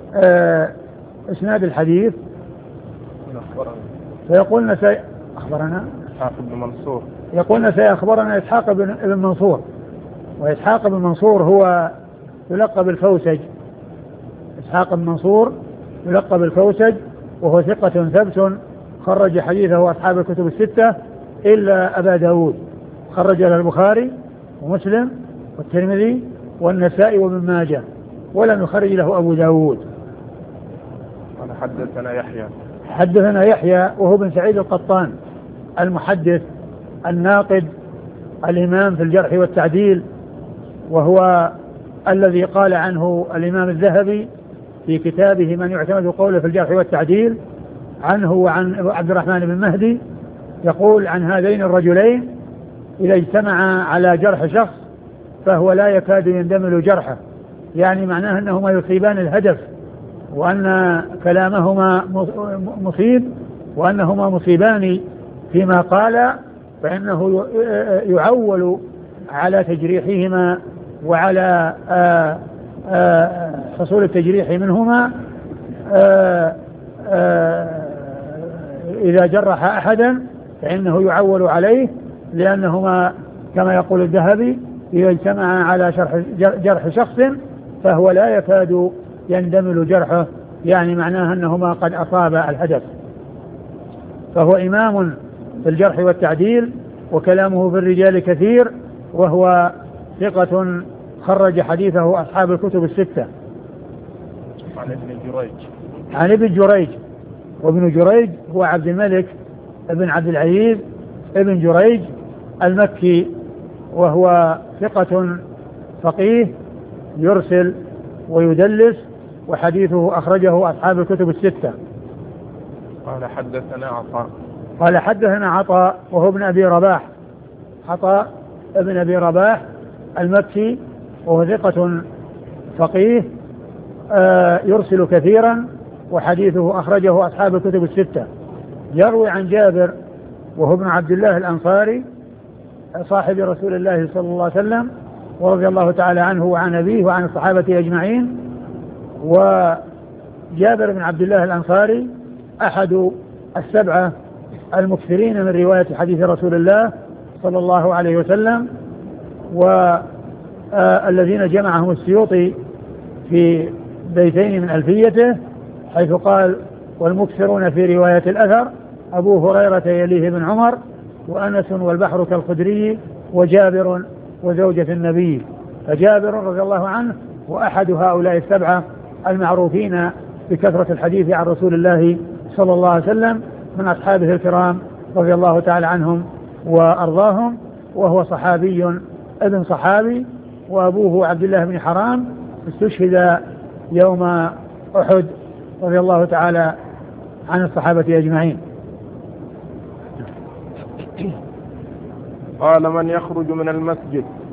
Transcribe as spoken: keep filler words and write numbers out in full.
آه إسناد الحديث فيقولنا سي... أخبرنا إسحاق بن منصور يقولنا سيخبرنا إسحاق بن منصور. وإسحاق بن منصور هو يلقب الفوسج. إسحاق بن منصور يلقب الفوسج وهو ثقة ثبت خرج حديثه أصحاب الكتب الستة إلا أبا داود، خرج له البخاري ومسلم والترمذي والنسائي وابن ماجه، ولم يخرج له أبو داود. قال حدثنا يحيى حدثنا يحيى وهو بن سعيد القطان المحدث الناقد الإمام في الجرح والتعديل، وهو الذي قال عنه الإمام الذهبي في كتابه من يعتمد قوله في الجرح والتعديل عنه وعن عبد الرحمن بن مهدي، يقول عن هذين الرجلين إذا اجتمعا على جرح شخص فهو لا يكاد يندمل جرحه، يعني معناه أنهما يصيبان الهدف، وأن كلامهما مصيب، وأنهما مصيبان فيما قال، فإنه يعول على تجريحهما وعلى آآ آآ حصول التجريح منهما آآ آآ إذا جرح أحدا فإنه يعول عليه، لأنهما كما يقول الذهبي إذا اجتمع على شرح جرح شخص فهو لا يكاد يندمل جرحه، يعني معناه أنهما قد أصاب الهدف. فهو إمام في الجرح والتعديل وكلامه في الرجال كثير، وهو ثقة خرج حديثه أصحاب الكتب الستة. عن ابن جريج عن ابن جريج، وابن جريج هو عبد الملك ابن عبد العزيز ابن جريج المكي، وهو ثقة فقيه يرسل ويدلس، وحديثه أخرجه أصحاب الكتب الستة. قال حدثنا عطاء قال حدثنا عطاء وهو ابن أبي رباح، عطاء ابن أبي رباح المكي، وهو ثقة فقيه آه يرسل كثيرا، وحديثه أخرجه أصحاب الكتب الستة. يروي عن جابر وهو ابن عبد الله الأنصاري صاحب رسول الله صلى الله عليه وسلم ورضي الله تعالى عنه وعن أبيه وعن الصحابة أجمعين. وجابر بن عبد الله الأنصاري أحد السبعة المكثرين من رواية حديث رسول الله صلى الله عليه وسلم، والذين جمعهم السيوطي في بيتين من ألفيته، حيث قال والمكثرون في رواية الأثر أبو هريرة يليه بن عمر وأنس والبحر كالخدري وجابر وزوجة النبي. فجابر رضي الله عنه وأحد هؤلاء السبعة المعروفين بكثرة الحديث عن رسول الله صلى الله عليه وسلم من أصحابه الكرام رضي الله تعالى عنهم وأرضاهم، وهو صحابي ابن صحابي، وأبوه عبد الله بن حرام استشهد يوم أحد رضي الله تعالى عن الصحابة أجمعين. قال من يخرج من المسجد